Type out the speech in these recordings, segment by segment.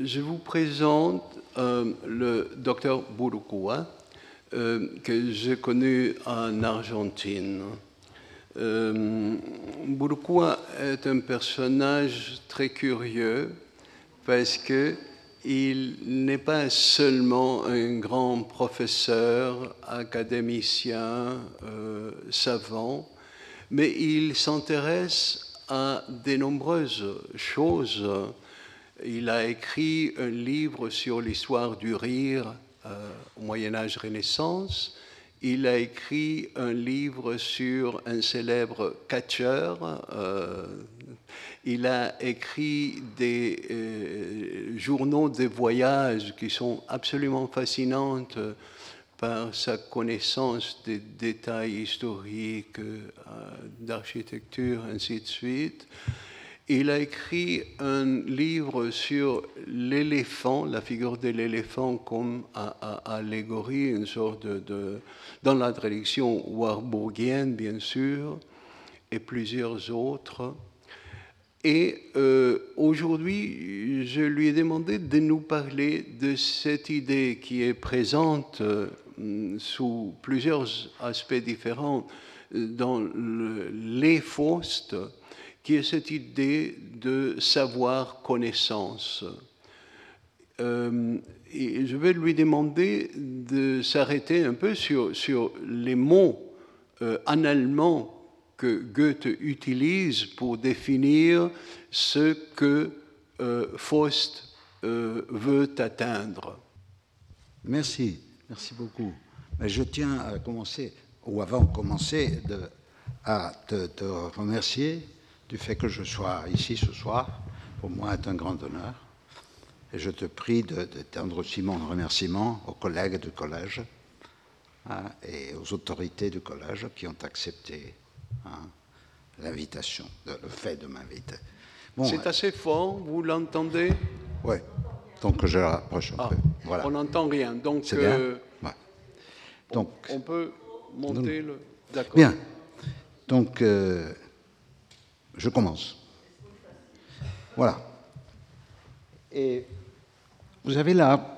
Je vous présente le docteur Burucua, que j'ai connu en Argentine. Burucua est un personnage très curieux parce qu'il n'est pas seulement un grand professeur, académicien, savant, mais il s'intéresse à de nombreuses choses. Il a écrit un livre sur l'histoire du rire au Moyen-Âge Renaissance. Il a écrit un livre sur un célèbre catcheur. Il a écrit des journaux de voyage qui sont absolument fascinants par sa connaissance des détails historiques, d'architecture, ainsi de suite. Il a écrit un livre sur l'éléphant, la figure de l'éléphant comme allégorie, une sorte dans la tradition warburgienne, bien sûr, et plusieurs autres. Et aujourd'hui, je lui ai demandé de nous parler de cette idée qui est présente sous plusieurs aspects différents dans les Faust, qui est cette idée de savoir-connaissance. Et je vais lui demander de s'arrêter un peu sur les mots en allemand que Goethe utilise pour définir ce que Faust veut atteindre. Merci beaucoup. Mais je tiens à commencer, ou avant de commencer, à te remercier du fait que je sois ici ce soir. Pour moi, c'est un grand honneur. Et je te prie d'étendre aussi mon remerciement aux collègues du collège et aux autorités du collège qui ont accepté l'invitation, le fait de m'inviter. Bon, c'est assez fort, vous l'entendez? Oui, donc je rapproche un peu. Voilà. On n'entend rien, donc, c'est bien. Ouais. Donc on peut monter le... D'accord. Bien, donc je commence. Voilà. Et vous avez là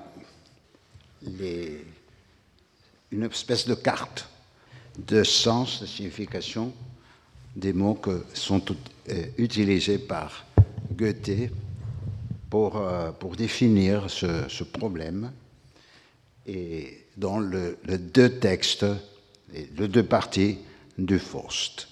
une espèce de carte de sens, de signification des mots qui sont utilisés par Goethe pour définir ce problème, et dans les deux textes, les deux parties du Faust.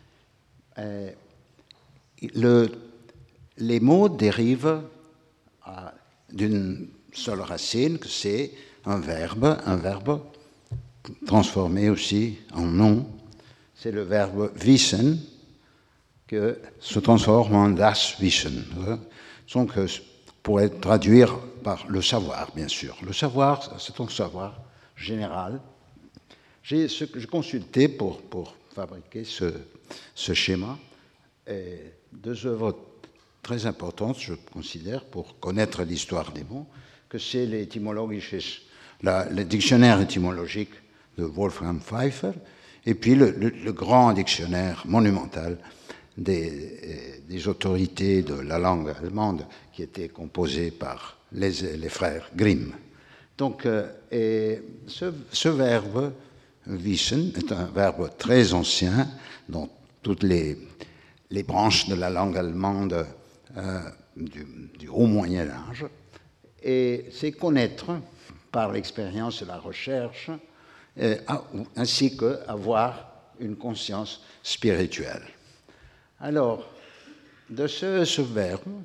Les mots dérivent d'une seule racine, que c'est un verbe transformé aussi en nom. C'est le verbe wissen qui se transforme en das Wissen. Donc, pourrait traduire par le savoir, bien sûr. Le savoir, c'est un savoir général. J'ai consulté pour fabriquer ce schéma deux œuvres très importantes, je considère, pour connaître l'histoire des mots, que c'est le dictionnaire étymologique de Wolfgang Pfeiffer, et puis le grand dictionnaire monumental des autorités de la langue allemande qui était composé par les frères Grimm. Donc, ce verbe wissen est un verbe très ancien dans toutes les branches de la langue allemande du haut Moyen-Âge, et c'est connaître par l'expérience et la recherche, ainsi qu'avoir une conscience spirituelle. Alors, de ce verbe,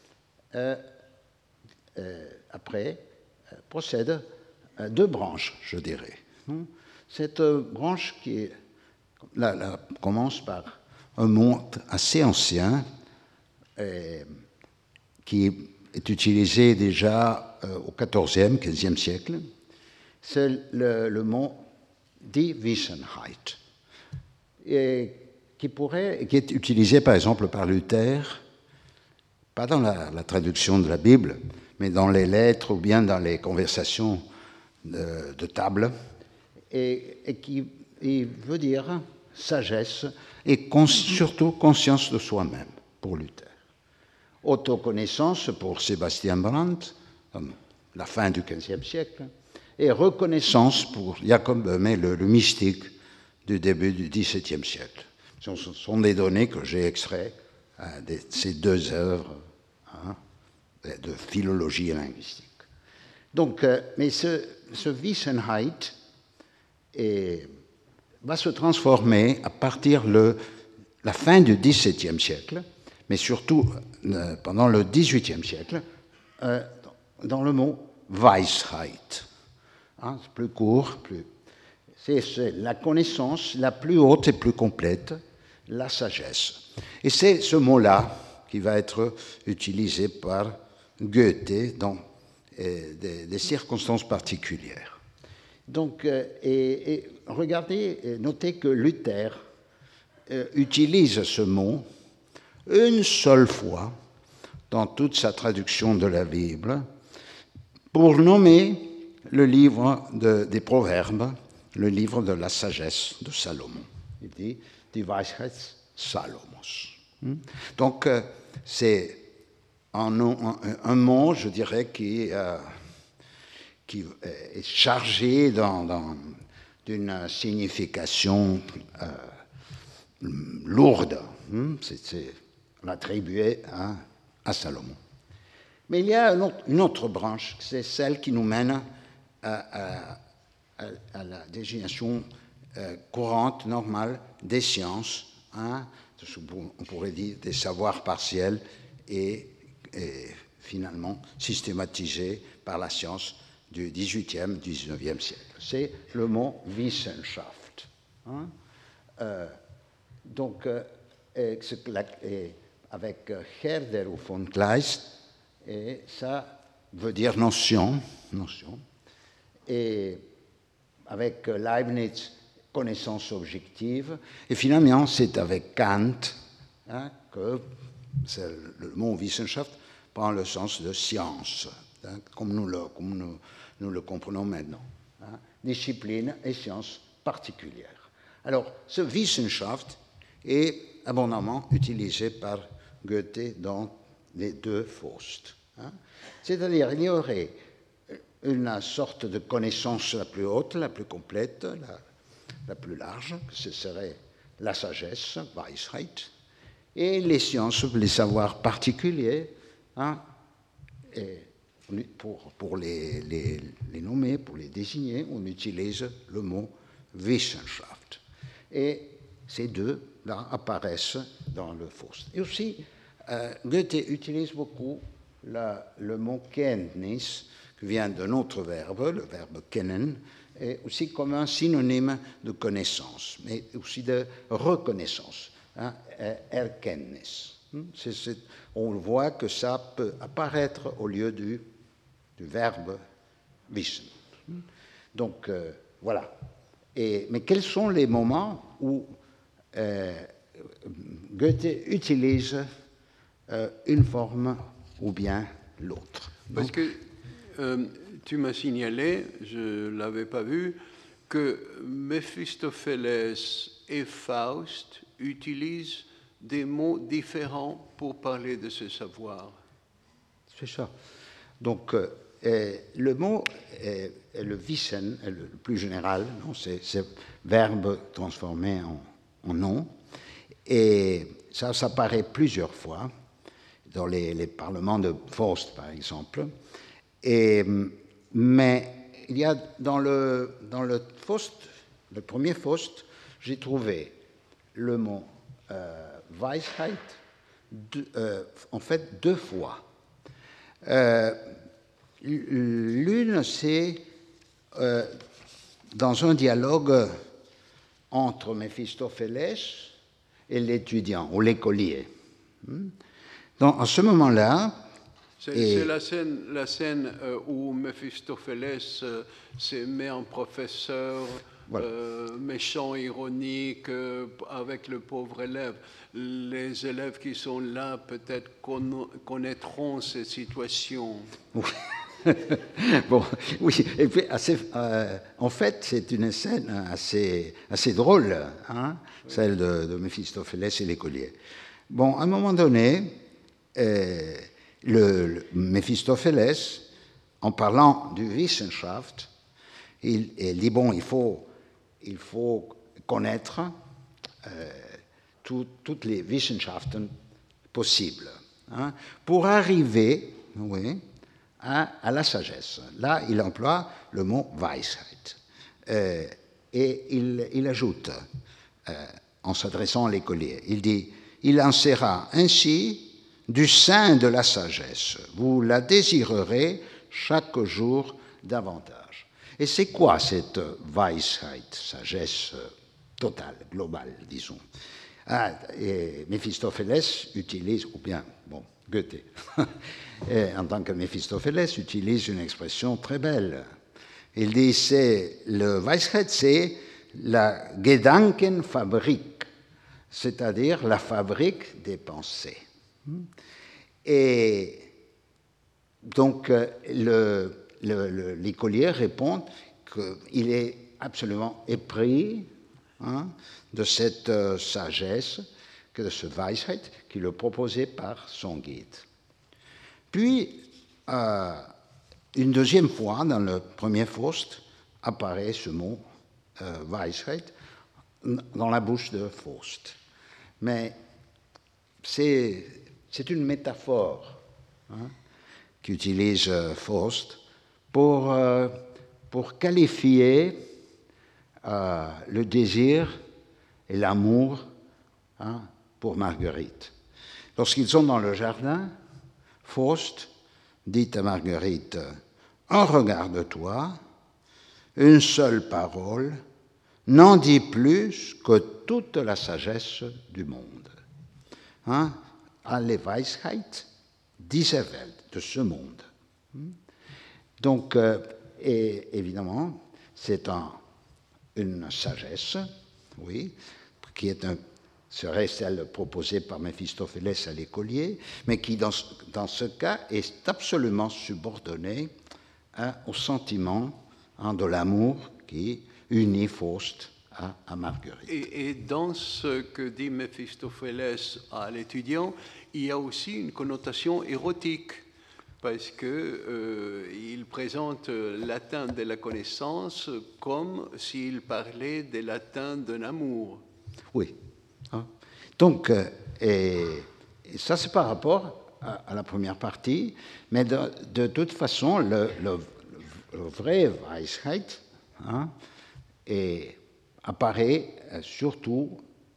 après, procèdent deux branches, je dirais. Cette branche qui commence par un mot assez ancien, qui est utilisé déjà au XIVe, XVe siècle, c'est le mot die Wissenheit, et qui est utilisé par exemple par Luther, pas dans la traduction de la Bible, mais dans les lettres ou bien dans les conversations de table, et qui veut dire sagesse et surtout conscience de soi-même pour Luther. Autoconnaissance pour Sébastien Brandt, la fin du XVe siècle, et reconnaissance pour Jacob Böhme, le mystique du début du XVIIe siècle. Ce sont des données que j'ai extraites de ces deux œuvres de philologie et linguistique. Donc, mais ce Wissenheit va se transformer à partir de la fin du XVIIe siècle, mais surtout pendant le XVIIIe siècle, dans le mot Weisheit. C'est plus court, c'est la connaissance la plus haute et plus complète, la sagesse. Et c'est ce mot-là qui va être utilisé par Goethe dans des circonstances particulières. Donc, et regardez, notez que Luther utilise ce mot une seule fois dans toute sa traduction de la Bible pour nommer le livre des Proverbes, le livre de la sagesse de Salomon. Il dit « Die Weisheit Salomos ». Donc, c'est un mot, je dirais, qui est chargé d'une signification lourde. C'est attribué à Salomon. Mais il y a une autre branche, c'est celle qui nous mène à la désignation courante, normale, des sciences, on pourrait dire des savoirs partiels et finalement systématisés par la science du XVIIIe, XIXe siècle. C'est le mot Wissenschaft. Donc, avec Herder ou von Kleist, et ça veut dire notion, et avec Leibniz, connaissance objective, et finalement c'est avec Kant que le mot Wissenschaft prend le sens de science, comme nous le comprenons maintenant, discipline et science particulière. Alors, ce Wissenschaft est abondamment utilisé par Goethe dans les deux Faust. C'est-à-dire, il y aurait une sorte de connaissance la plus haute, la plus complète, la plus large, que ce serait la sagesse, Weisheit, et les sciences, les savoirs particuliers, et pour les nommer, pour les désigner, on utilise le mot Wissenschaft. Et ces deux-là apparaissent dans le Faust. Et aussi, Goethe utilise beaucoup le mot Kenntnis, qui vient d'un autre verbe, le verbe kennen, et aussi comme un synonyme de connaissance, mais aussi de reconnaissance, Erkenntnis. On voit que ça peut apparaître au lieu du verbe wissen. Donc, voilà. Mais quels sont les moments où Goethe utilise une forme ou bien l'autre? Parce que tu m'as signalé, je ne l'avais pas vu, que Méphistophélès et Faust utilisent des mots différents pour parler de ce savoir. C'est ça. Donc, le mot, le wissen, le plus général, c'est verbe transformé en nom. Et ça apparaît plusieurs fois dans les parlements de Faust, par exemple. Mais il y a dans le Faust, le premier Faust, j'ai trouvé le mot Weisheit en fait deux fois. L'une, c'est dans un dialogue entre Méphistophélès et l'étudiant ou l'écolier. À ce moment-là, c'est la scène où Méphistophélès se met en professeur, voilà, méchant, ironique, avec le pauvre élève. Les élèves qui sont là, peut-être, connaîtront cette situation. Bon, oui, et puis en fait, c'est une scène assez drôle, celle de Méphistophélès et l'écolier. Bon, à un moment donné, le Méphistophélès en parlant du Wissenschaft, il dit, bon, il faut connaître toutes les Wissenschaften possibles, hein, pour arriver, oui, à la sagesse. Là, il emploie le mot Weisheit. Et il ajoute, en s'adressant à l'écolier, il dit, il en sera ainsi du sein de la sagesse. Vous la désirerez chaque jour davantage. Et c'est quoi cette Weisheit, sagesse totale, globale, disons? Et Méphistophéles utilise, ou bien, bon, Goethe, en tant que Méphistophéles, utilise une expression très belle. Il dit, le Weisheit, c'est la Gedankenfabrik, c'est-à-dire la fabrique des pensées. Et donc, l'écolier répond qu'il est absolument épris, hein, de cette sagesse, de ce Weisheit, qui le proposait par son guide. Puis, une deuxième fois, dans le premier Faust, apparaît ce mot Weisheit dans la bouche de Faust. Mais c'est une métaphore, hein, qu'utilise Faust pour qualifier le désir et l'amour, hein, pour Marguerite. Lorsqu'ils sont dans le jardin, Faust dit à Marguerite, « Un regard de toi, une seule parole, n'en dit plus que toute la sagesse du monde. » Hein? Alle Weisheit dieser Welt, de ce monde. Donc, et évidemment, c'est une sagesse, oui, qui serait celle proposée par Méphistophéles à l'écolier, mais qui, dans ce cas, est absolument subordonnée, hein, au sentiment, hein, de l'amour qui unit Faust à Marguerite. Et dans ce que dit Méphistophéles à l'étudiant, il y a aussi une connotation érotique, parce qu'il présente l'atteinte de la connaissance comme s'il parlait de l'atteinte d'un amour. Oui. Donc, et ça c'est par rapport à la première partie, mais de toute façon, le vrai Weisheit, hein, apparaît surtout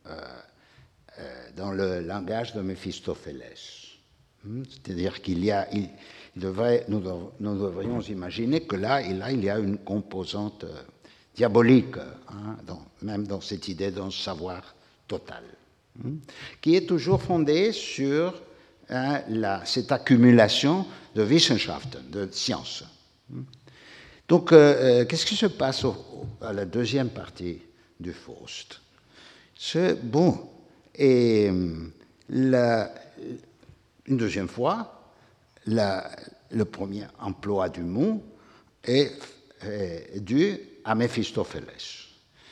dans le langage de Méphistophéles. C'est-à-dire nous devrions imaginer que là, il y a une composante diabolique, hein, même dans cette idée d'un savoir total, qui est toujours fondée sur, hein, cette accumulation de Wissenschaften, de sciences. Donc, qu'est-ce qui se passe à la deuxième partie du Faust? C'est bon. Et une deuxième fois, le premier emploi du mot est dû à Méphistophéles.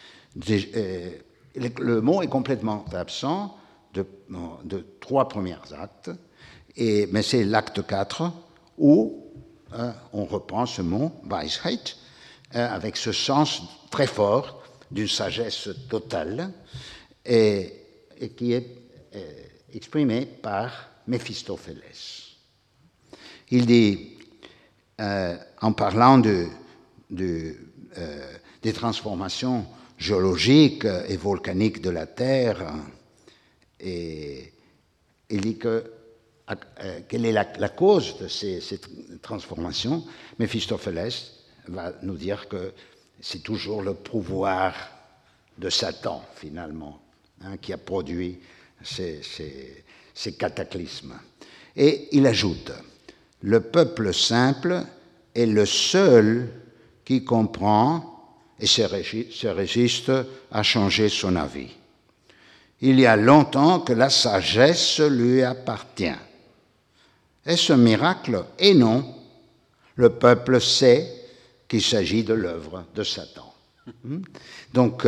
Le mot est complètement absent de trois premiers actes, mais c'est l'acte 4 où on reprend ce mot Weisheit avec ce sens très fort d'une sagesse totale et qui est exprimé par Méphistophéles. Il dit, en parlant des transformations géologiques et volcaniques de la Terre, et il dit quelle est la cause de ces transformations. Méphistophéles va nous dire que c'est toujours le pouvoir de Satan, finalement, hein, qui a produit ces cataclysmes. Et il ajoute, le peuple simple est le seul qui comprend et se résiste à changer son avis. Il y a longtemps que la sagesse lui appartient. Est-ce un miracle? Et non. Le peuple sait qu'il s'agit de l'œuvre de Satan. Donc,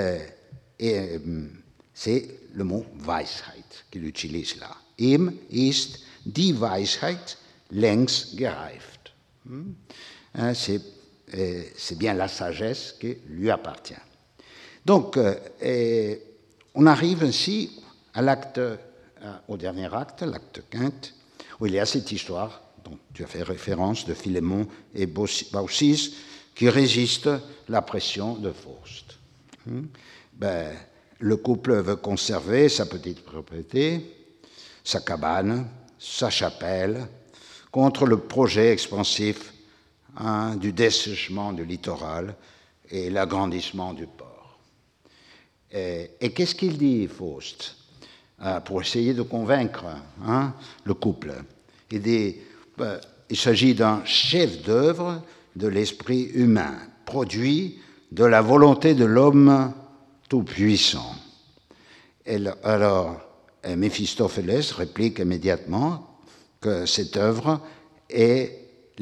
c'est le mot Weisheit qu'il utilise là. Ihm ist die Weisheit längst gereift. C'est bien la sagesse qui lui appartient. Donc, on arrive ainsi à au dernier acte, l'acte quinte, où il y a cette histoire dont tu as fait référence de Philémon et Baucis qui résistent à la pression de Faust. Le couple veut conserver sa petite propriété, sa cabane, sa chapelle, contre le projet expansif du dessèchement du littoral et l'agrandissement du port. Et qu'est-ce qu'il dit, Faust, pour essayer de convaincre le couple? Il dit il s'agit d'un chef-d'œuvre de l'esprit humain, produit de la volonté de l'homme tout-puissant. Alors, Méphistophélès réplique immédiatement que cette œuvre est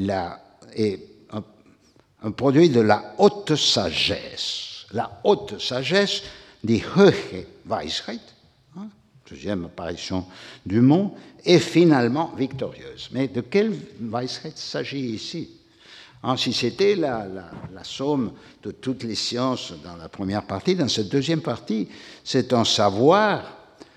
un produit de la haute sagesse. La haute sagesse, die Höhe Weisheit, deuxième apparition du mot, est finalement victorieuse. Mais de quelle Weisheit s'agit ici? Si c'était la somme de toutes les sciences dans la première partie, dans cette deuxième partie, c'est un savoir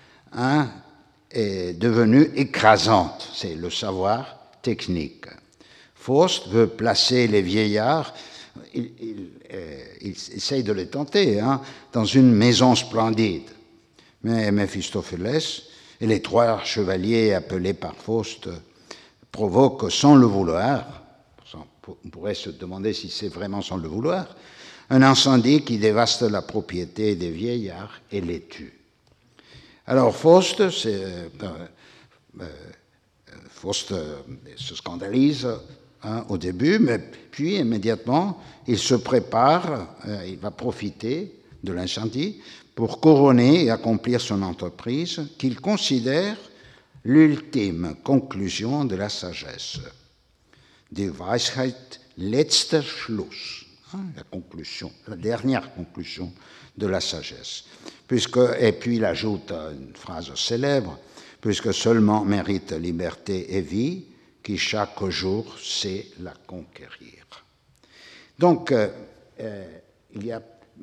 est devenu écrasante. C'est le savoir technique. Faust veut placer les vieillards, il essaye de les tenter, dans une maison splendide. Mais Méphistophélès et les trois chevaliers appelés par Faust provoquent sans le vouloir, on pourrait se demander si c'est vraiment sans le vouloir, un incendie qui dévaste la propriété des vieillards et les tue. Alors Faust se scandalise au début, mais puis immédiatement, il se prépare, il va profiter de l'incendie pour couronner et accomplir son entreprise qu'il considère l'ultime conclusion de la sagesse. Die Weisheit, letzter Schluss, la dernière conclusion de la sagesse. Et puis il ajoute une phrase célèbre, puisque seulement mérite liberté et vie, qui chaque jour sait la conquérir. Donc, il y a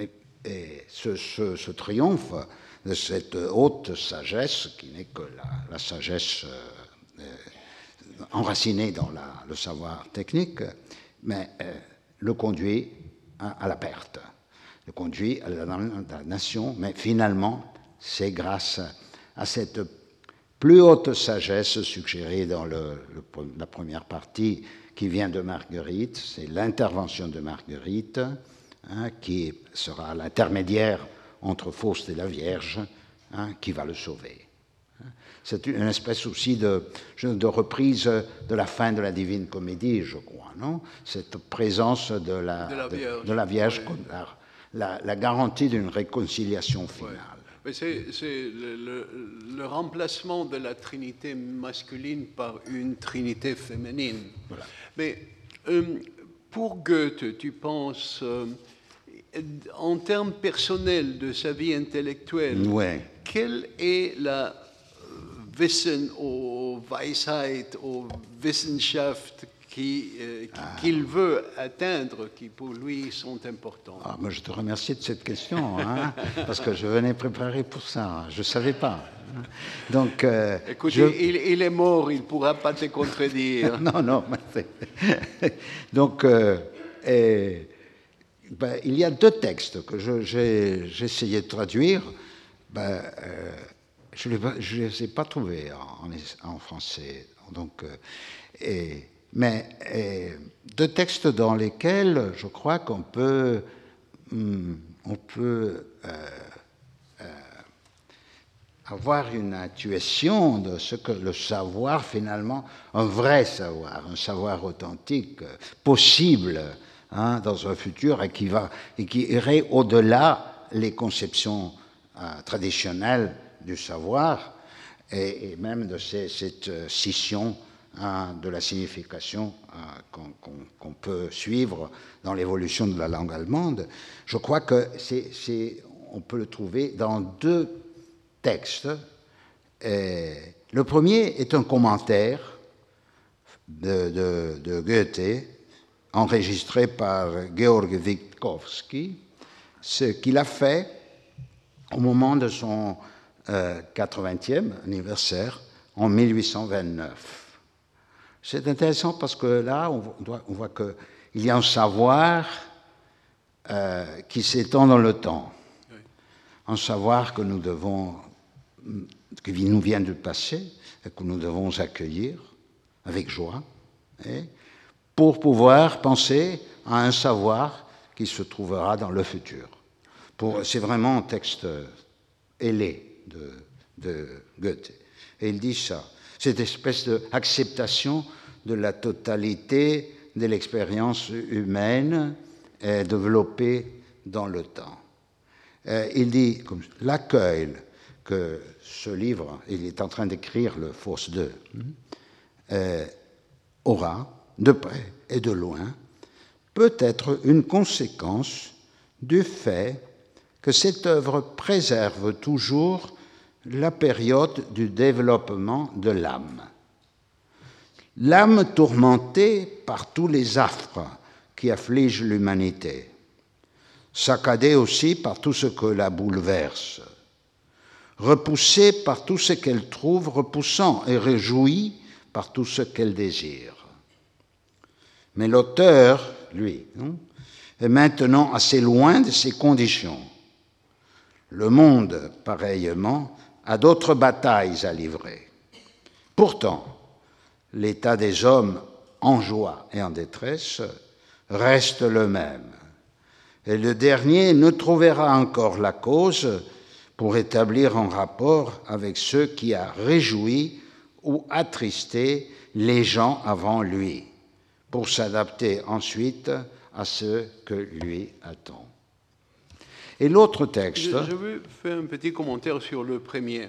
ce triomphe de cette haute sagesse, qui n'est que la sagesse enracinée dans le savoir technique, mais le conduit à la perte, le conduit à la nation, mais finalement, c'est grâce à cette plus haute sagesse suggérée dans la première partie qui vient de Marguerite, c'est l'intervention de Marguerite, qui sera l'intermédiaire entre Faust et la Vierge, qui va le sauver. C'est une espèce aussi de reprise de la fin de la Divine Comédie, je crois, non? Cette présence de la Vierge comme la garantie d'une réconciliation finale. Ouais. C'est le remplacement de la trinité masculine par une trinité féminine. Voilà. Mais pour Goethe, tu penses, en termes personnels de sa vie intellectuelle, quelle est la Wissen ou Weisheit ou Wissenschaft qu'il veut atteindre, qui pour lui sont importantes? Moi, je te remercie de cette question, parce que je venais préparer pour ça. Je ne savais pas. Donc, écoute, il est mort, il ne pourra pas te contredire. Non. Donc, il y a deux textes que j'ai essayé de traduire. Je ne les ai pas trouvés en français. Donc, mais deux textes dans lesquels je crois qu'on peut avoir une intuition de ce que le savoir, finalement, un vrai savoir, un savoir authentique, possible dans un futur et qui irait au-delà les conceptions traditionnelles du savoir et même de cette scission de la signification qu'on peut suivre dans l'évolution de la langue allemande. Je crois que on peut le trouver dans deux textes. Le premier est un commentaire de Goethe enregistré par Georg Witkowski, ce qu'il a fait au moment de son 80e anniversaire en 1829. C'est intéressant parce que là, on voit qu'il y a un savoir qui s'étend dans le temps, un savoir que nous vient du passé et que nous devons accueillir avec joie, pour pouvoir penser à un savoir qui se trouvera dans le futur. C'est vraiment un texte ailé de Goethe. Et il dit ça, cette espèce d'acceptation de la totalité de l'expérience humaine développée dans le temps. Il dit, l'accueil que ce livre, il est en train d'écrire le Faust 2, aura, de près et de loin, peut être une conséquence du fait que cette œuvre préserve toujours la période du développement de l'âme. L'âme tourmentée par tous les affres qui affligent l'humanité, saccadée aussi par tout ce que la bouleverse, repoussée par tout ce qu'elle trouve repoussant et réjouie par tout ce qu'elle désire. Mais l'auteur, lui, est maintenant assez loin de ces conditions. Le monde, pareillement, a d'autres batailles à livrer. Pourtant, l'état des hommes en joie et en détresse reste le même. Et le dernier ne trouvera encore la cause pour établir un rapport avec ceux qui a réjoui ou attristé les gens avant lui, pour s'adapter ensuite à ce que lui attend. Et l'autre texte... Je veux faire un petit commentaire sur le premier.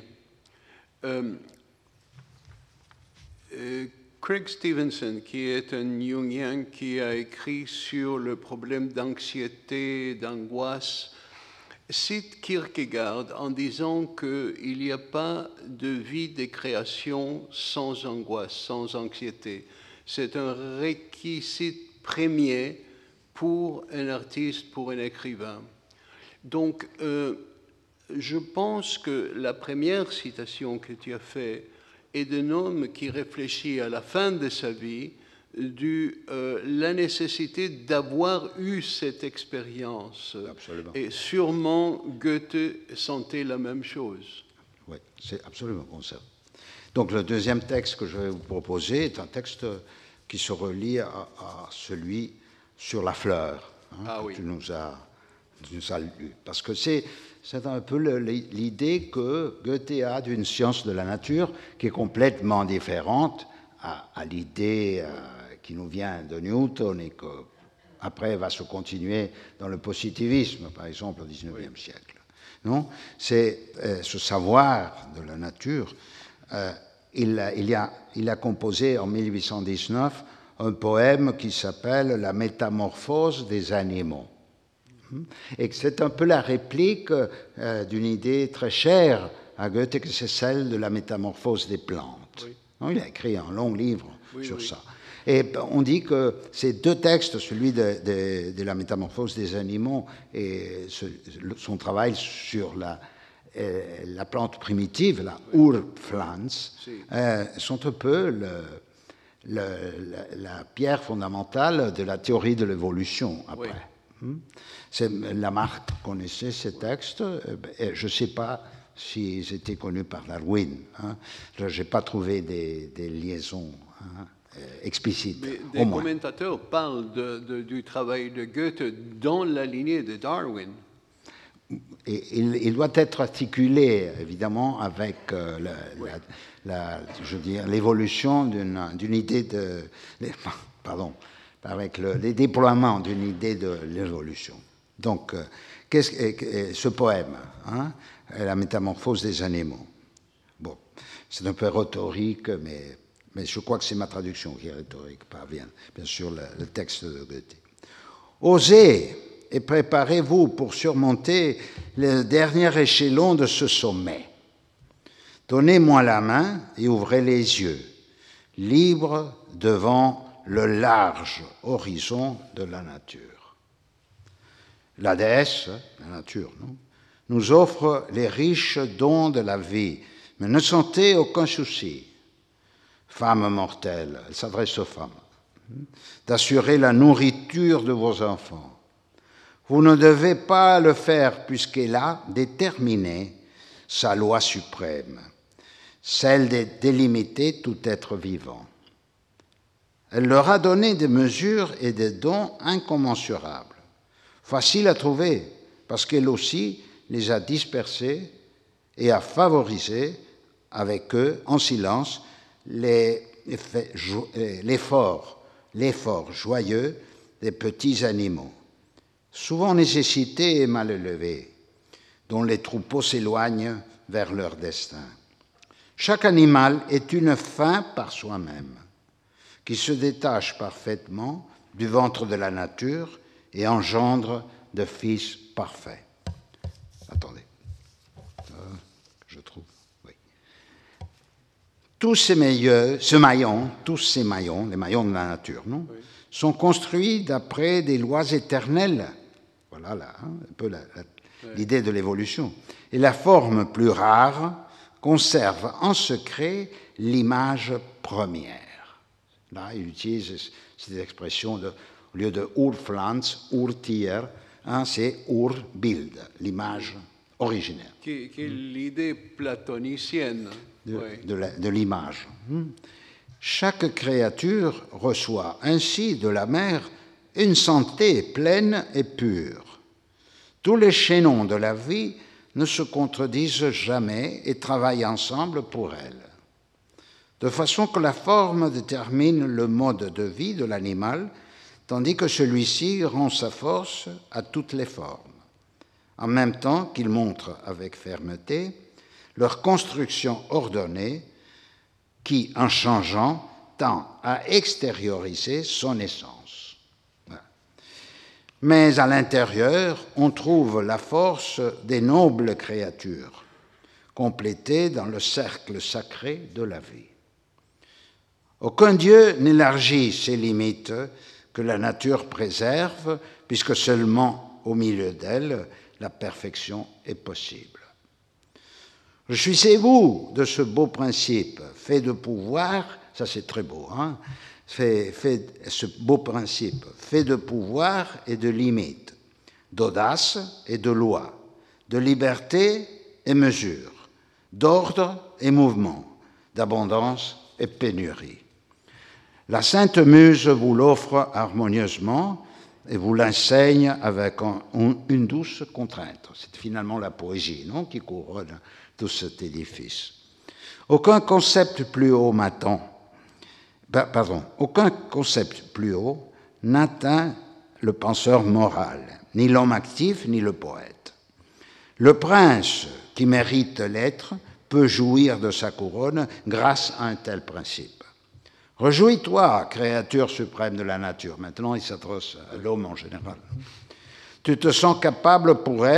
Craig Stevenson, qui est un Jungien qui a écrit sur le problème d'anxiété, d'angoisse, cite Kierkegaard en disant qu'il n'y a pas de vie des créations sans angoisse, sans anxiété. C'est un réquisite premier pour un artiste, pour un écrivain. Donc, je pense que la première citation que tu as faite est d'un homme qui réfléchit à la fin de sa vie la nécessité d'avoir eu cette expérience. Absolument. Et sûrement Goethe sentait la même chose. Oui, c'est absolument comme ça. Donc le deuxième texte que je vais vous proposer est un texte qui se relie à celui sur la fleur, que tu nous as lu. Parce que c'est un peu l'idée que Goethe a d'une science de la nature qui est complètement différente à l'idée qui nous vient de Newton et qu'après va se continuer dans le positivisme, par exemple, au XIXe siècle. Non, c'est ce savoir de la nature. Il a composé en 1819 un poème qui s'appelle « La métamorphose des animaux ». Et c'est un peu la réplique d'une idée très chère à Goethe, que c'est celle de la métamorphose des plantes. Oui. Non, il a écrit un long livre sur ça. Et on dit que ces deux textes, celui de la métamorphose des animaux et son travail sur la plante primitive, la Urpflanz, sont un peu la pierre fondamentale de la théorie de l'évolution après. Lamarck connaissait ces textes, je ne sais pas s'ils étaient connus par Darwin. Je n'ai pas trouvé des liaisons explicites. Mais des commentateurs parlent du travail de Goethe dans la lignée de Darwin. Et il doit être articulé, évidemment, avec l'évolution d'une idée avec les déploiements d'une idée de l'évolution. Donc, ce poème, la métamorphose des animaux. Bon, c'est un peu rhétorique, mais je crois que c'est ma traduction qui est rhétorique, pas bien sûr le texte de Goethe. Osez et préparez-vous pour surmonter le dernier échelon de ce sommet. Donnez-moi la main et ouvrez les yeux, libres devant le large horizon de la nature. La déesse, la nature, non, nous offre les riches dons de la vie, mais ne sentez aucun souci, femmes mortelles, elle s'adresse aux femmes, d'assurer la nourriture de vos enfants. Vous ne devez pas le faire puisqu'elle a déterminé sa loi suprême, celle de délimiter tout être vivant. Elle leur a donné des mesures et des dons incommensurables, faciles à trouver, parce qu'elle aussi les a dispersés et a favorisé avec eux, en silence, l'effort joyeux des petits animaux, souvent nécessités et mal élevés, dont les troupeaux s'éloignent vers leur destin. Chaque animal est une fin par soi-même, qui se détache parfaitement du ventre de la nature et engendre de fils parfaits. Attendez, je trouve. Oui. Tous ces maillons, les maillons de la nature, non, oui, sont construits d'après des lois éternelles. Voilà là, un peu l'idée de l'évolution. Et la forme plus rare conserve en secret l'image première. Là, il utilise cette expression au lieu de Urpflanz, Urtier, c'est Urbild, l'image originelle. Qui est l'idée platonicienne. De l'image. Chaque créature reçoit ainsi de la mère une santé pleine et pure. Tous les chaînons de la vie ne se contredisent jamais et travaillent ensemble pour elle, de façon que la forme détermine le mode de vie de l'animal, tandis que celui-ci rend sa force à toutes les formes, en même temps qu'il montre avec fermeté leur construction ordonnée qui, en changeant, tend à extérioriser son essence. Voilà. Mais à l'intérieur, on trouve la force des nobles créatures, complétées dans le cercle sacré de la vie. Aucun Dieu n'élargit ces limites que la nature préserve, puisque seulement au milieu d'elle, la perfection est possible. Jouissez-vous de ce beau principe, fait de pouvoir, ça c'est très beau, hein, ce beau principe, fait de pouvoir et de limites, d'audace et de loi, de liberté et mesure, d'ordre et mouvement, d'abondance et pénurie. La Sainte Muse vous l'offre harmonieusement et vous l'enseigne avec une douce contrainte. C'est finalement la poésie, non, qui couronne tout cet édifice. Aucun concept plus haut n'atteint le penseur moral, ni l'homme actif, ni le poète. Le prince qui mérite l'être peut jouir de sa couronne grâce à un tel principe. Réjouis-toi, créature suprême de la nature. Maintenant, il s'adresse à l'homme en général. Tu te sens capable par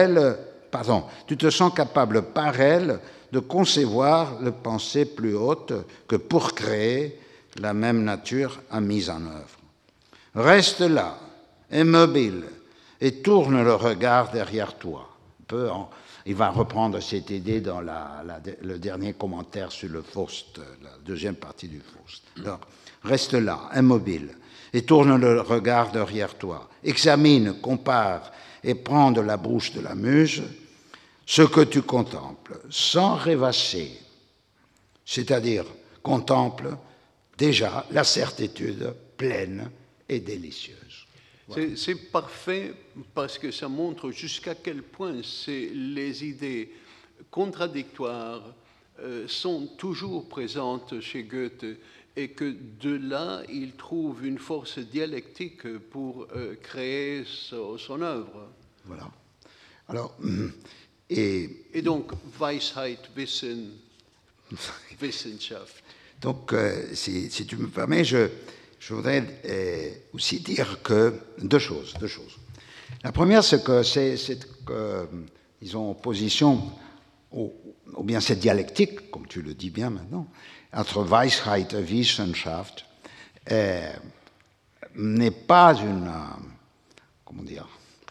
elle de concevoir les pensées plus hautes que pour créer la même nature a mise en œuvre. Reste là, immobile, et tourne le regard derrière toi. Il va reprendre cette idée dans le dernier commentaire sur le Faust, la deuxième partie du Faust. Alors, reste là, immobile, et tourne le regard derrière toi. Examine, compare et prends de la bouche de la Muse ce que tu contemples, sans rêvasser, c'est-à-dire contemple déjà la certitude pleine et délicieuse. Voilà. C'est parfait parce que ça montre jusqu'à quel point les idées contradictoires sont toujours présentes chez Goethe et que de là, il trouve une force dialectique pour créer son œuvre. Voilà. Alors, et donc, Weisheit, Wissen, Wissenschaft. Donc, si tu me permets, je voudrais aussi dire que deux choses. La première, c'est qu'ils ont opposition, ou bien cette dialectique, comme tu le dis bien maintenant, entre Weisheit et Wissenschaft, n'est pas une, comment dire,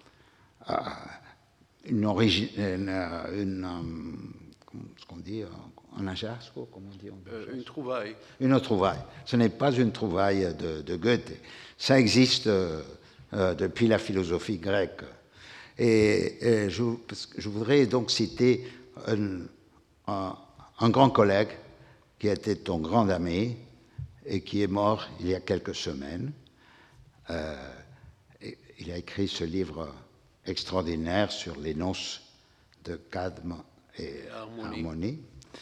une origine, ce qu'on dit en Ajaxco, comment on dit une trouvaille. Une trouvaille. Ce n'est pas une trouvaille de Goethe. Ça existe depuis la philosophie grecque. Et je voudrais donc citer un grand collègue qui était ton grand ami et qui est mort il y a quelques semaines. Il a écrit ce livre extraordinaire sur les noces de Cadme et Harmonie.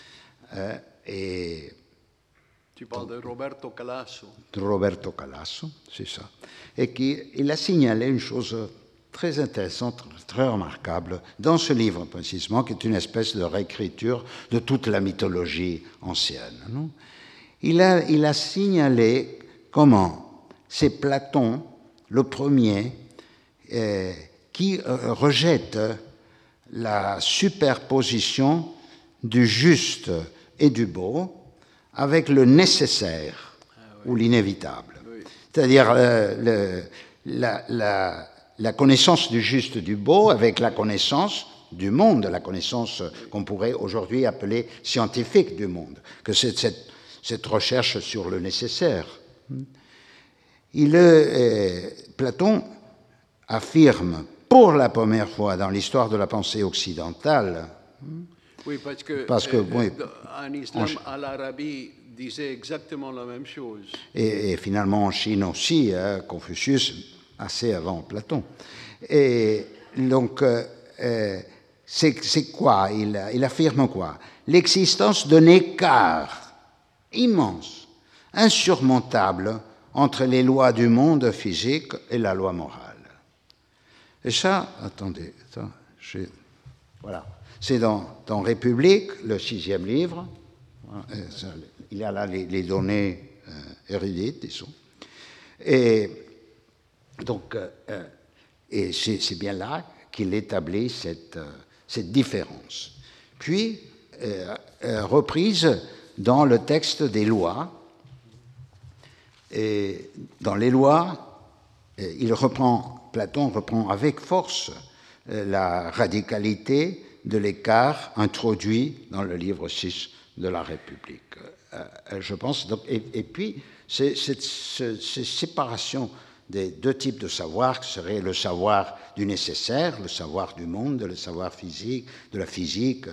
Et tu parles de Roberto Calasso. De Roberto Calasso, c'est ça. Et il a signalé une chose très intéressante, très remarquable, dans ce livre précisément, qui est une espèce de réécriture de toute la mythologie ancienne. Non? Il a signalé comment c'est Platon, le premier, qui rejette la superposition du juste et du beau avec le nécessaire ou l'inévitable. Oui. C'est-à-dire la connaissance du juste et du beau avec la connaissance du monde, la connaissance qu'on pourrait aujourd'hui appeler scientifique du monde, que c'est cette recherche sur le nécessaire. Platon affirme pour la première fois dans l'histoire de la pensée occidentale. Oui, parce que en islam, Al-Arabi disait exactement la même chose. Et finalement en Chine aussi, Confucius, assez avant Platon. Et donc, c'est quoi? Il affirme quoi? L'existence d'un écart immense, insurmontable, entre les lois du monde physique et la loi morale. Et ça, attendez, voilà. C'est dans République, le 6e livre. Il y a là les données érudites, disons. Et donc, et c'est bien là qu'il établit cette différence. Puis, reprise dans le texte des lois. Et dans les lois, Platon reprend avec force la radicalité de l'écart introduit dans le livre 6 de la République. Je pense donc, et puis cette séparation des deux types de savoir, qui serait le savoir du nécessaire, le savoir du monde, le savoir physique, de la physique,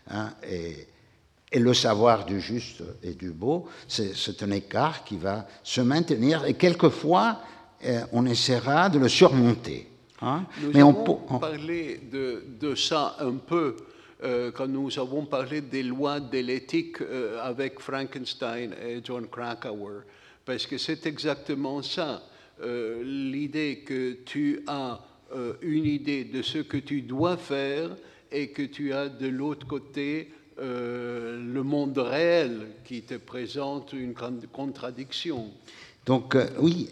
et le savoir du juste et du beau, c'est un écart qui va se maintenir, et quelquefois on essaiera de le surmonter. Nous avons parlé de ça un peu quand nous avons parlé des lois de l'éthique avec Frankenstein et John Krakauer, parce que c'est exactement ça, l'idée que tu as une idée de ce que tu dois faire et que tu as de l'autre côté le monde réel qui te présente une contradiction. Donc oui,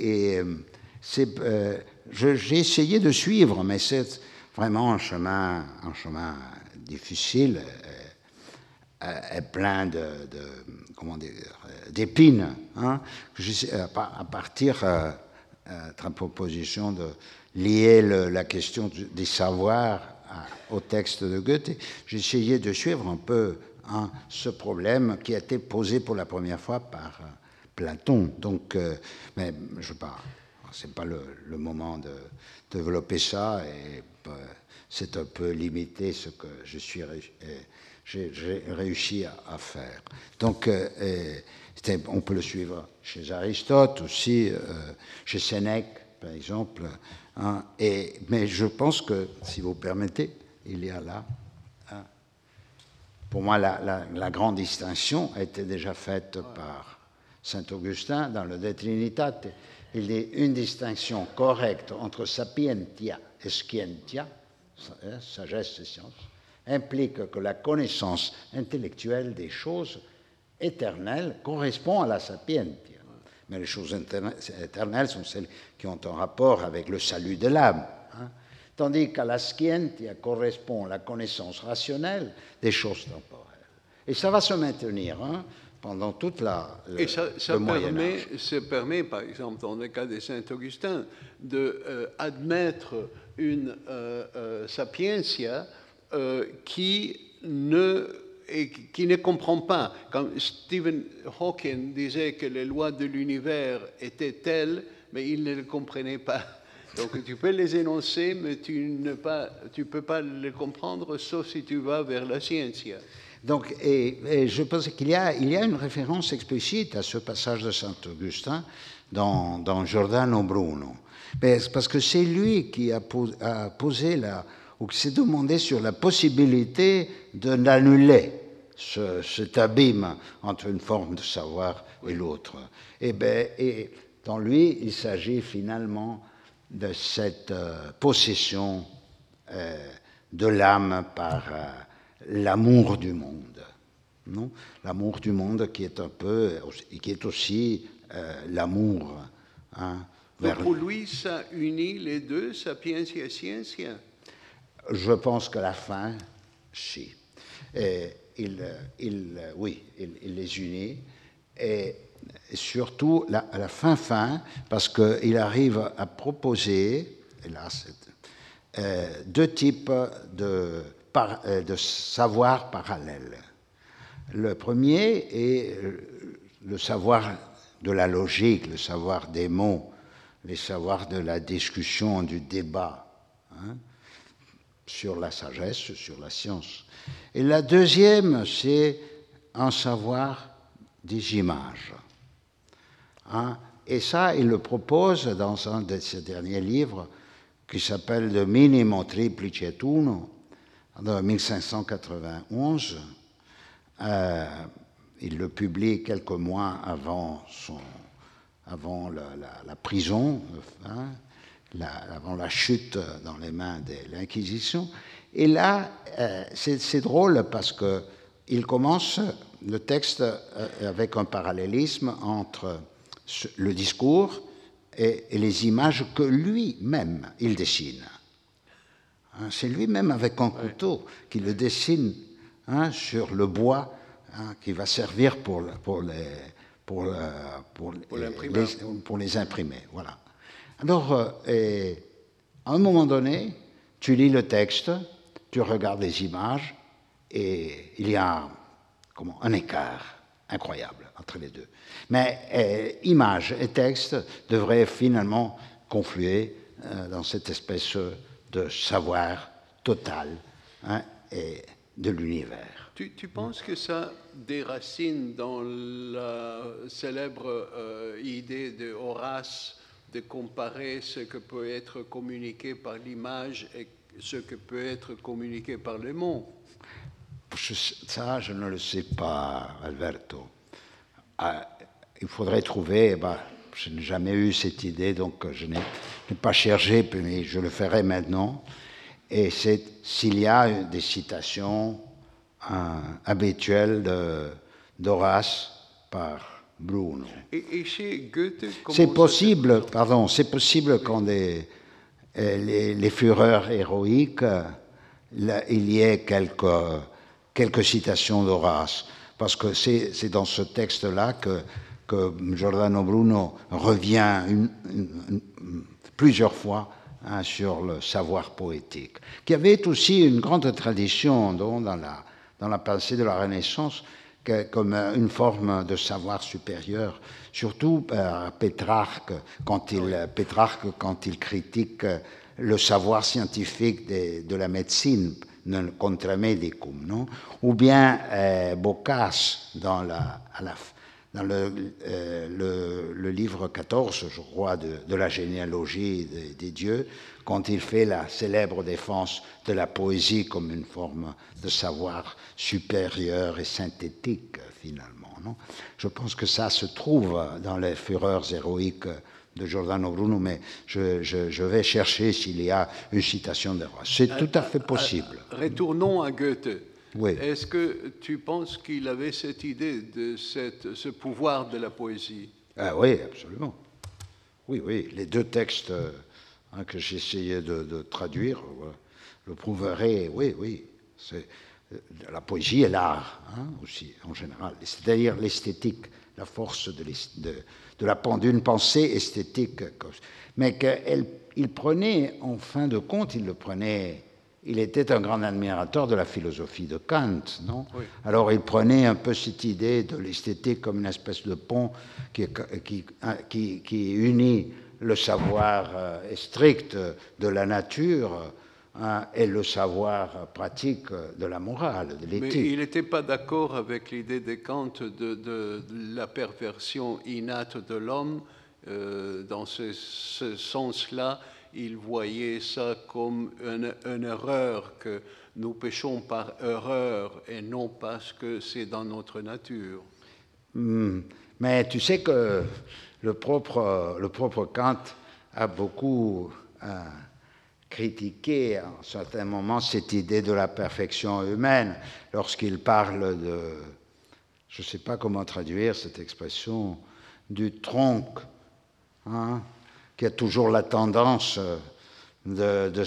j'ai essayé de suivre, mais c'est vraiment un chemin difficile, plein d'épines. Hein, à partir de la proposition de lier la question des savoirs au texte de Goethe, j'ai essayé de suivre un peu ce problème qui a été posé pour la première fois par Platon. Donc, mais je ne sais pas. C'est pas le moment de développer ça, et c'est un peu limité ce que j'ai réussi à faire. Donc, on peut le suivre chez Aristote aussi, chez Sénèque, par exemple. Hein, mais je pense que, si vous permettez, il y a là, pour moi, la grande distinction a été déjà faite par saint Augustin dans le De Trinitate. Il dit une distinction correcte entre sapientia et scientia, sagesse et science, implique que la connaissance intellectuelle des choses éternelles correspond à la sapientia. Mais les choses éternelles sont celles qui ont un rapport avec le salut de l'âme. Hein, tandis qu'à la scientia correspond la connaissance rationnelle des choses temporelles. Et ça va se maintenir. Hein, pendant toute Et ça le Moyen-Âge. ça permet, par exemple, dans le cas de Saint-Augustin, d'admettre une sapientia qui ne comprend pas. Quand Stephen Hawking disait que les lois de l'univers étaient telles, mais il ne les comprenait pas. Donc tu peux les énoncer, mais tu ne peux pas les comprendre, sauf si tu vas vers la scientia. Donc, et je pense qu'il y a une référence explicite à ce passage de Saint-Augustin dans Giordano Bruno. Parce que c'est lui qui a posé ou qui s'est demandé sur la possibilité de l'annuler, cet abîme entre une forme de savoir et l'autre. Et dans lui, il s'agit finalement de cette possession de l'âme par l'amour du monde, non? L'amour du monde qui est aussi l'amour. Hein, Pour lui, ça unit les deux, sapientia et scientia. Je pense que la fin, si. Il les unit, et surtout à la fin, parce qu'il arrive à proposer, et là, deux types de savoir parallèles. Le premier est le savoir de la logique, le savoir des mots, le savoir de la discussion, du débat, hein, sur la sagesse, sur la science. Et la deuxième, c'est un savoir des images. Hein, et ça, il le propose dans un de ses derniers livres qui s'appelle De Minimo Triplice et Uno, de 1591. Il le publie quelques mois avant la prison, hein, avant la chute dans les mains de l'Inquisition. Et là, c'est drôle parce qu'il commence le texte avec un parallélisme entre le discours et les images que lui-même il dessine. Hein, c'est lui-même avec un couteau qui le dessine, hein, sur le bois, hein, qui va servir pour les imprimer. Voilà. Alors, à un moment donné, tu lis le texte, tu regardes les images, et il y a un écart incroyable entre les deux. Mais images et texte devraient finalement confluer dans cette espèce de savoir total, hein, et de l'univers. Tu penses que ça déracine dans la célèbre idée de Horace de comparer ce que peut être communiqué par l'image et ce que peut être communiqué par les mots? Ça, je ne le sais pas, Alberto. Il faudrait trouver, je n'ai jamais eu cette idée, donc je n'ai pas cherché, mais je le ferai maintenant. Et c'est s'il y a des citations habituelles d'Horace par Bruno. Et chez Goethe, c'est possible quand les fureurs héroïques, il y ait quelques citations d'Horace, parce que c'est dans ce texte-là que Giordano Bruno revient plusieurs fois, hein, sur le savoir poétique, qui avait aussi une grande tradition dans la pensée de la Renaissance, comme une forme de savoir supérieur, surtout Pétrarque, quand il critique le savoir scientifique de la médecine, Contra Medicum, non? Ou bien Boccace dans le livre 14, je crois, de la généalogie des dieux, quand il fait la célèbre défense de la poésie comme une forme de savoir supérieur et synthétique, finalement. Non? Je pense que ça se trouve dans les fureurs héroïques de Giordano Bruno, mais je vais chercher s'il y a une citation d'Horace. C'est tout à fait possible. Retournons à Goethe. Oui. Est-ce que tu penses qu'il avait cette idée de ce pouvoir de la poésie? Oui, absolument. Oui, les deux textes que j'ai essayé de traduire le prouveraient, oui. la poésie et l'art, hein, aussi, en général. C'est-à-dire l'esthétique, la force d'une pensée esthétique. Mais qu'il prenait, en fin de compte, il était un grand admirateur de la philosophie de Kant, non? Oui. Alors il prenait un peu cette idée de l'esthétique comme une espèce de pont qui unit le savoir strict de la nature et le savoir pratique de la morale, de l'éthique. Mais il n'était pas d'accord avec l'idée de Kant de la perversion innate de l'homme. Dans ce sens-là, il voyait ça comme une erreur, que nous péchons par erreur et non parce que c'est dans notre nature. Mais tu sais que le propre Kant a beaucoup critiqué à un certain moment cette idée de la perfection humaine lorsqu'il parle de, je ne sais pas comment traduire cette expression, du tronc, hein, qui a toujours la tendance de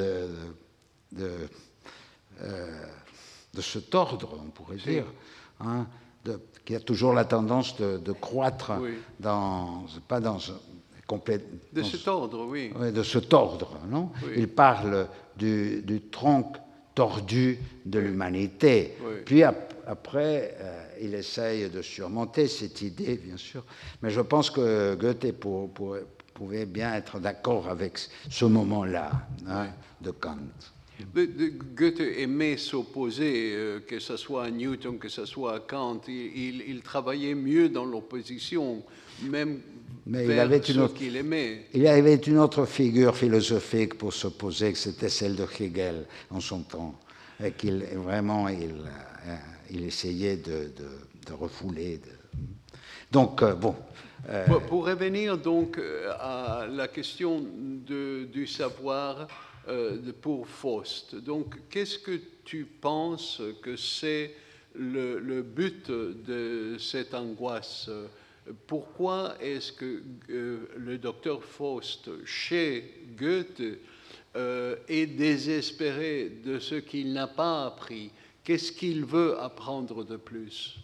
se tordre, on pourrait dire, hein, qui a toujours la tendance de croître, oui, pas dans de se tordre, oui. De se tordre, non? Oui. Il parle du tronc tordu de l'humanité. Oui. Puis après, il essaye de surmonter cette idée, bien sûr. Mais je pense que Goethe pouvait bien être d'accord avec ce moment-là, hein, de Kant. Goethe aimait s'opposer, que ce soit à Newton, que ce soit à Kant. Il travaillait mieux dans l'opposition, même vers ceux qu'il aimait. Il y avait une autre figure philosophique pour s'opposer, que c'était celle de Hegel en son temps, et qu'il vraiment il essayait de refouler. Donc bon. Pour revenir donc à la question du savoir. Pour Faust. Donc, qu'est-ce que tu penses que c'est le but de cette angoisse? Pourquoi est-ce que le docteur Faust, chez Goethe, est désespéré de ce qu'il n'a pas appris? Qu'est-ce qu'il veut apprendre de plus?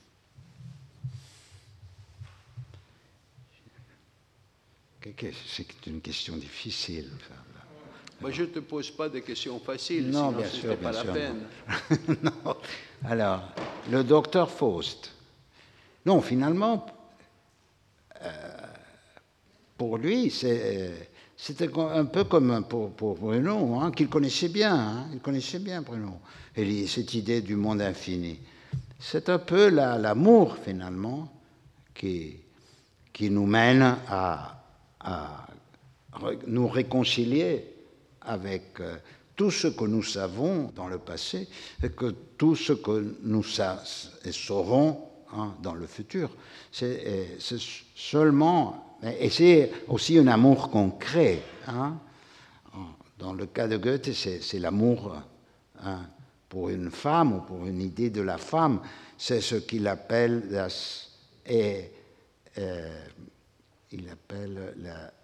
C'est une question difficile. Moi, je ne te pose pas des questions faciles, non, sinon bien ce sûr, n'était pas la peine. Non. Alors, le docteur Faust. Non, finalement, pour lui, c'était un peu comme pour Bruno, hein, qu'il connaissait bien. Hein, il connaissait bien Bruno. Et cette idée du monde infini. C'est un peu l'amour, finalement, qui nous mène à nous réconcilier avec tout ce que nous savons dans le passé et que tout ce que nous saurons, hein, dans le futur. C'est seulement, et c'est aussi un amour concret. Hein. Dans le cas de Goethe, c'est l'amour, hein, pour une femme ou pour une idée de la femme. C'est ce qu'il appelle il appelle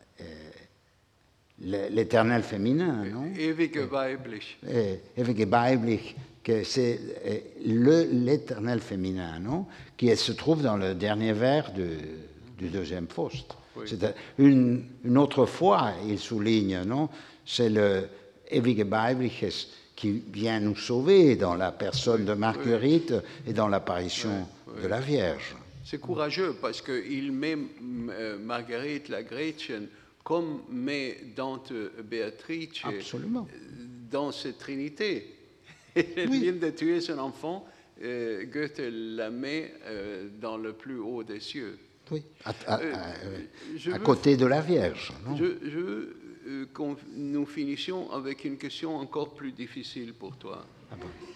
l'éternel féminin, non? Ewige weiblich. Ewige weiblich, que c'est l'éternel féminin, non? Qui se trouve dans le dernier vers du deuxième Faust. Oui. C'est une autre fois, il souligne, non? C'est le Ewige Weibliches qui vient nous sauver dans la personne de Marguerite et dans l'apparition de la Vierge. C'est courageux parce qu'il met Marguerite, la Gretchen, comme met Dante Béatrice. Absolument. Dans cette trinité. Elle vient de tuer son enfant, Goethe la met dans le plus haut des cieux. Oui, à côté de la Vierge. Non? Je veux que nous finissions avec une question encore plus difficile pour toi. Ah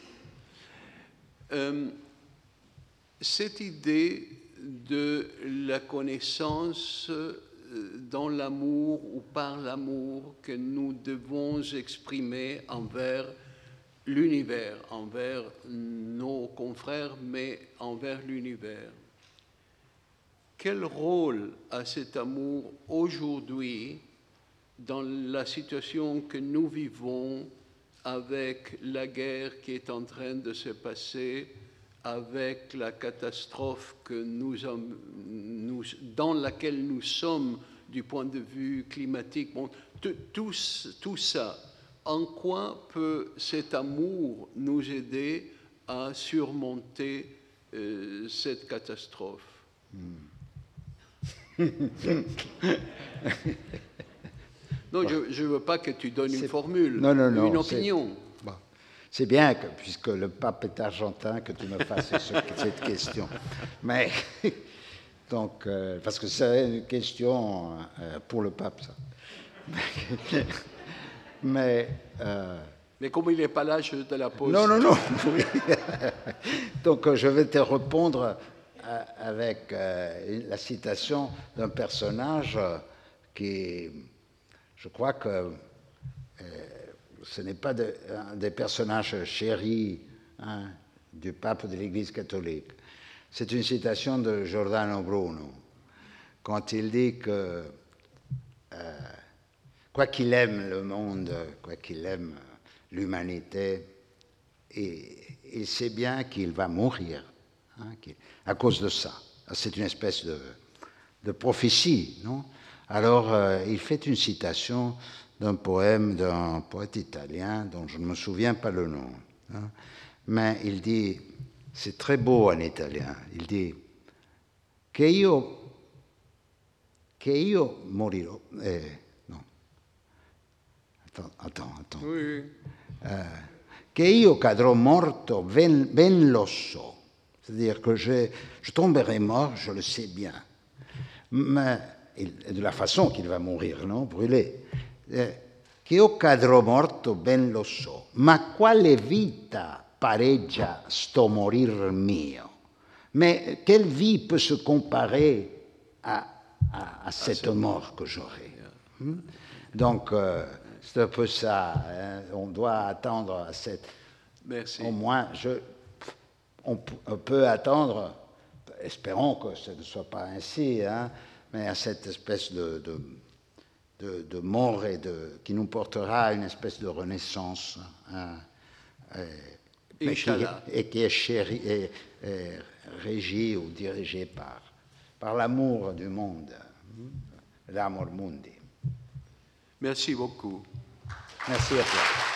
bon. Cette idée de la connaissance dans l'amour ou par l'amour que nous devons exprimer envers l'univers, envers nos confrères, mais envers l'univers. Quel rôle a cet amour aujourd'hui dans la situation que nous vivons avec la guerre qui est en train de se passer, avec la catastrophe dans laquelle nous sommes du point de vue climatique. Bon, tout ça, en quoi peut cet amour nous aider à surmonter cette catastrophe? Non, je ne veux pas que tu donnes une formule, une opinion. C'est bien que, puisque le pape est argentin, que tu me fasses cette question. Mais, donc, parce que c'est une question pour le pape, ça. Mais comme il n'est pas là, je te la pose. Non. Donc, je vais te répondre avec la citation d'un personnage qui, je crois que ce n'est pas un des personnages chéris du pape de l'Église catholique. C'est une citation de Giordano Bruno, quand il dit que quoi qu'il aime le monde, quoi qu'il aime l'humanité, il sait bien qu'il va mourir à cause de ça. C'est une espèce de prophétie, non? Alors, il fait une citation d'un poème d'un poète italien dont je ne me souviens pas le nom. Mais il dit, c'est très beau en italien, il dit che io morirò. No. Attends. Oui. Che io cadrò morto, ben lo so. C'est-à-dire que je tomberai mort, je le sais bien. Mais de la façon qu'il va mourir, non? Brûlé. Che io cadrò morto, ben lo so, ma quale vita pareggia sto morir mio? Mais quelle vie peut se comparer à cette mort que j'aurai? Donc, c'est un peu ça. On doit attendre à cette... Merci. Au moins, on peut attendre, espérons que ce ne soit pas ainsi, mais à cette espèce de mort qui nous portera à une espèce de renaissance, et qui est régie ou dirigée par l'amour du monde, l'amor mundi. Merci beaucoup. Merci à toi.